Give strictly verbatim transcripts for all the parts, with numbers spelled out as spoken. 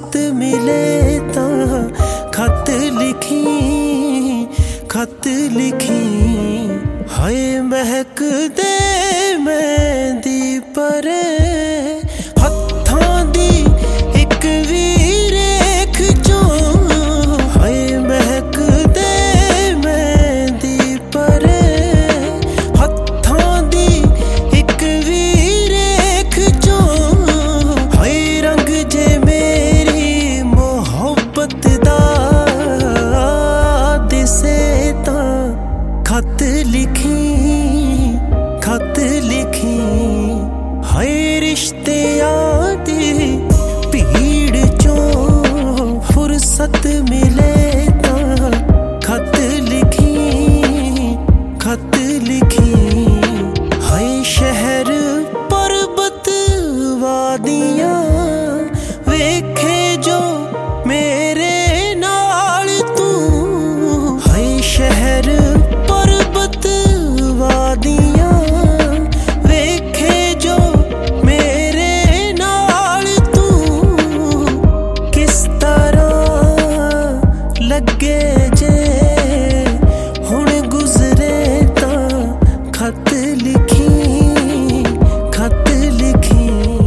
फुर्सत मिले ता खत लिखी खत लिखी। हाय महक दे मेहंदी पर हत्थां दी इक वी रेख चो। हाय महक दे मेहंदी पर हत्थां दी इक वी रेख चो। हाय रंग जे मेरी मोहब्बत दा दिसे ता खत लिखी खत लिखी। हाय रिश्तियां दी भीड़ चो फुर्सत मिले ता खत लिखी खत लिखी। हाय शहर पर्वत वादियां वेखे जो मेरे नाल तू। हाय शहर पर्वत वादियां वेखे जो मेरे नाल तू। किस तरह लगे जे हुण गुजरे ता खत लिखी खत लिखी।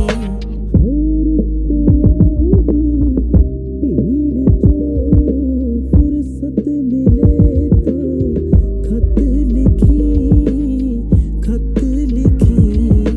फुर्सत मिले ता खत लिखी खत लिखी।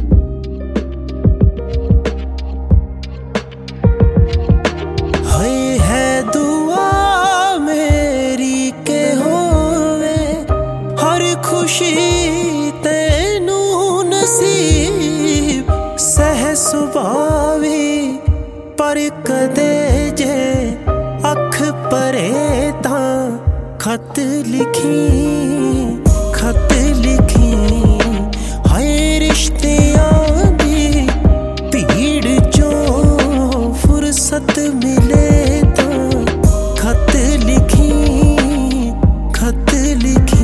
हाय है दुआ मेरी के होवे हर खुशी तैनू नसीब। सह सुभावी पर कदे जे अख परे ता खत लिखी खत लिखी। हाय रिश्तियां दी भीड़ चो फुर्सत मिले ता खत लिखी खत लिखी।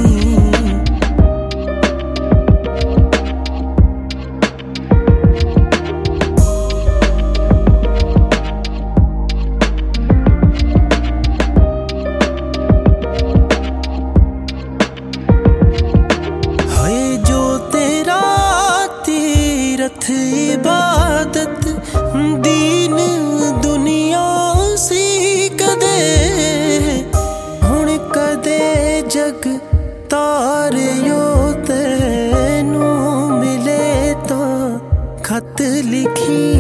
हाय जो तेरा तीरथ इबादत दीन दुनिया सी कदे। हुण कदे जग तारियो तैनू मिले ता खत लिखी